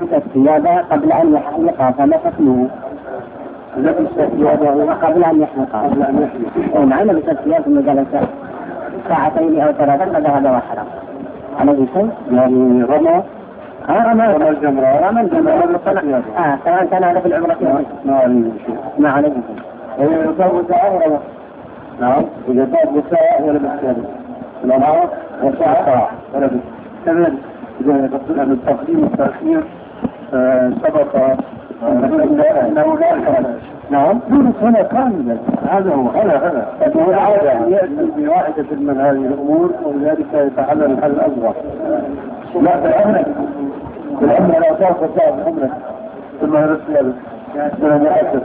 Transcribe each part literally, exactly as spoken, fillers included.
لبس الثياب قبل أن يحلق فما حكمه؟ لبس ثيابه قبل أن يحلق قبل أن يحلق. نعم لبس الثياب ثم جلس ساعتين أو ثلاثا فذهب وحلق عليه شيء؟ يعني رمى آه رمى رمى الجمرة رمى الجمرة آه سواء كان هذا في العمرة ما عليه شيء. ما عليه شيء. إذا ضرب ساعة رمى. نعم إذا ضرب ساعة ولا بالثاني رمى وساعة ولا بالثاني. كذلك إذا تقول أن التقديم والتأخير سبق أنه لا يحرج. نعم هنا كاملا هذا هو هذا هذا هو العادة أن يأتي بواحدة من هذه الأمور ولذلك يتحلل الحل الأصغر. لا بالعمرة بالعمرة لا تعرف تعرف بالعمرة ثم يرسل ثم يأسف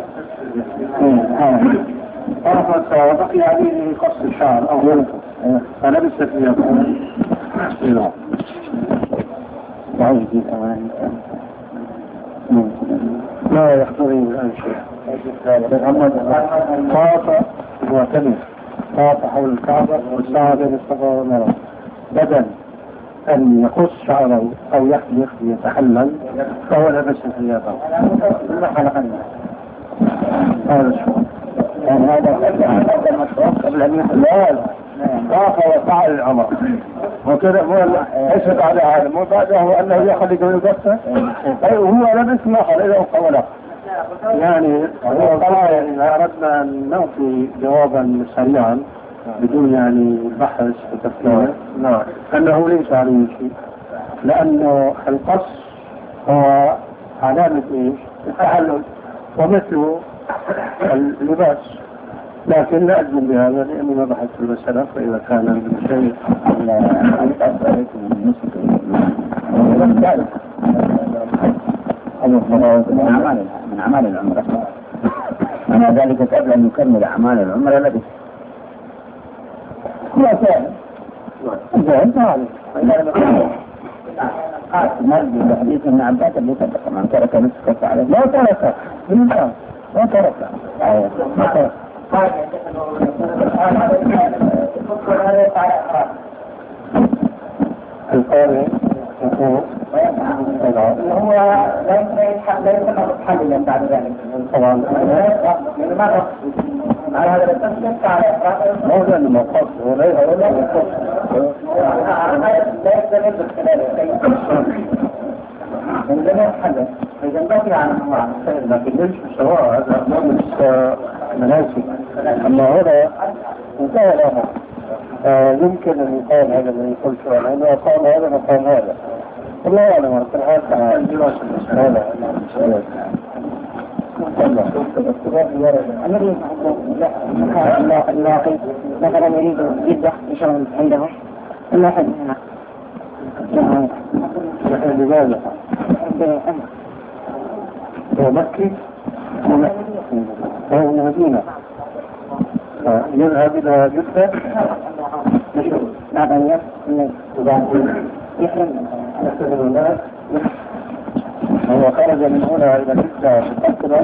عرفت وبقي عليه قص الشعر أو غيره فلبس فيها لا يحضرني الآن شيء. طاف وتمر طاف حول الكعبة والساعة بين الصفا والمروة بدل أن يقص شعره أو يحلق يتحلل فهو لبس ثيابه ثم حلق الناس. هذا الشغل يعني هذا المشروع قبل أن يحلق. لا لا طاف وفعل العمر وكذا هو يشهد على هذا مو بعده أنه يخلق ويقصه وهو لبس ما خلقه قوله. يعني هو طبعا إذا أردنا أن نعطي جوابا سريعا بدون يعني بحث وتفكير نعم أنه ليس عليه شيء لأنه القص هو علامة إيش؟ التحلل ومثله اللباس لكن لا أجزم بهذا لأني ما بحثت في المسألة فإذا كان شيء من أعمال العمرة أنا ذلك قبل أن يكمل أعمال العمرة لبس لا فعلا فعلا فعلا نرجو بحديث ابن عباس اللي سبق من ترك نسكة فعله لا ترك لا لا ترك ما ترك القارئ هو ليس محللا بعد ذلك طبعا على هذا التسليم ما هو لأنه مقص ولا ولا مقص عندما يتحدث إذا انتهي عن أنواع لكن ليش سواء هذا مجلس مناسك أما هذا انتهى الأمر يمكن أن يقال هذا الذي قلته لأنه قام هذا مقام هذا الله أعلم ولكن هذا دراسة هذا الذي اللاقي مثلا يريد جدة يشغل عنده إلا حد هنا لماذا؟ هو مكي هو مدينة يذهب إلى جدة نشوف بعد يحرم هو خرج من هنا إلى جدة